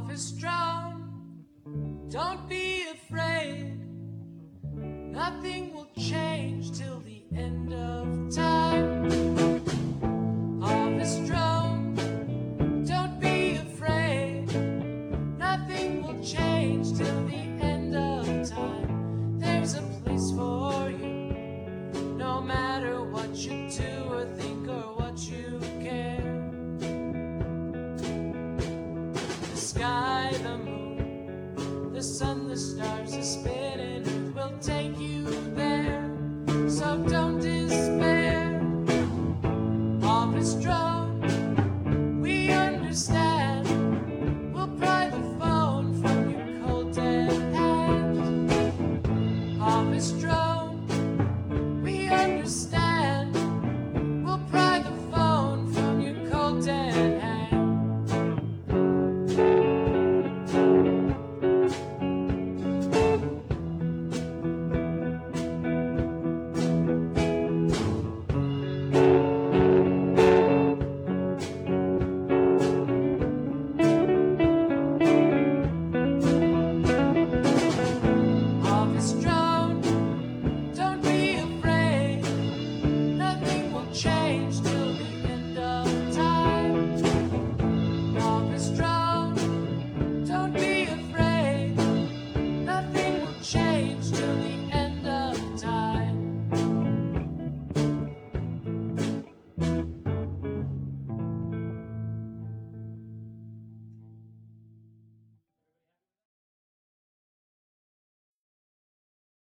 Harvest drum, don't be afraid. Nothing will change till the end of time. Harvest drum, don't be afraid. Nothing will change till the end of time. There's a place for you, no matter what you do or think or what you care. The sky, the moon, the sun, the stars,